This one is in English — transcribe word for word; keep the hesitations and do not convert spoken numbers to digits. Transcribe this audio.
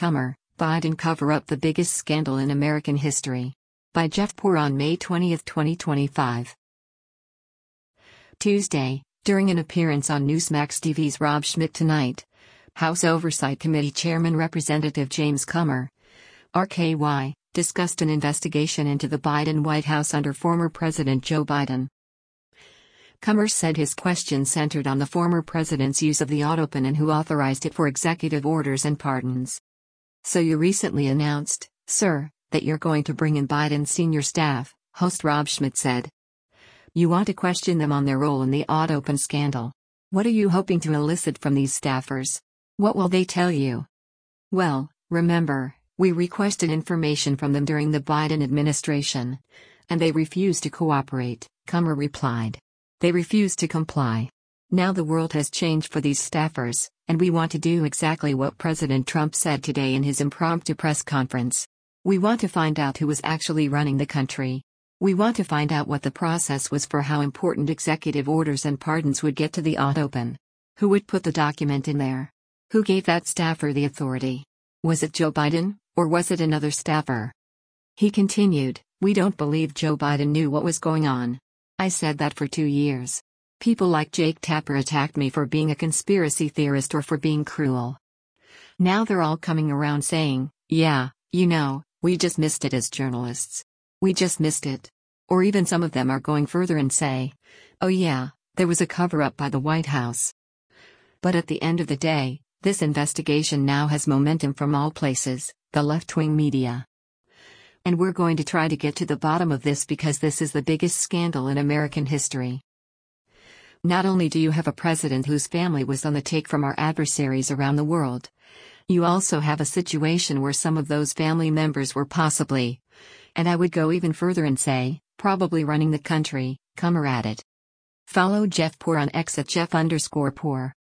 Cummer, Biden cover-up the biggest scandal in American history. By Jeff Poor on May twentieth, twenty twenty-five. Tuesday, during an appearance on Newsmax T V's Rob Schmitt Tonight, House Oversight Committee Chairman Representative James Comer, R K Y, discussed an investigation into the Biden White House under former President Joe Biden. Comer said his question centered on the former president's use of the AutoPAN and who authorized it for executive orders and pardons. "So you recently announced, sir, that you're going to bring in Biden's senior staff," host Rob Schmitt said. "You want to question them on their role in the AutoPAN scandal. What are you hoping to elicit from these staffers? What will they tell you?" "Well, remember, we requested information from them during the Biden administration, and they refused to cooperate," Comer replied. "They refused to comply. Now the world has changed for these staffers, and we want to do exactly what President Trump said today in his impromptu press conference. We want to find out who was actually running the country. We want to find out what the process was for how important executive orders and pardons would get to the AutoPAN. Who would put the document in there? Who gave that staffer the authority? Was it Joe Biden, or was it another staffer?" He continued, "We don't believe Joe Biden knew what was going on. I said that for two years. People like Jake Tapper attacked me for being a conspiracy theorist or for being cruel. Now they're all coming around saying, yeah, you know, we just missed it as journalists. We just missed it." Or even some of them are going further and say, "Oh yeah, there was a cover-up by the White House." But at the end of the day, this investigation now has momentum from all places, the left-wing media. And we're going to try to get to the bottom of this because this is the biggest scandal in American history. Not only do you have a president whose family was on the take from our adversaries around the world, you also have a situation where some of those family members were possibly, and I would go even further and say, probably running the country, Comer added. Follow Jeff Poor on X at Jeff underscore Poor.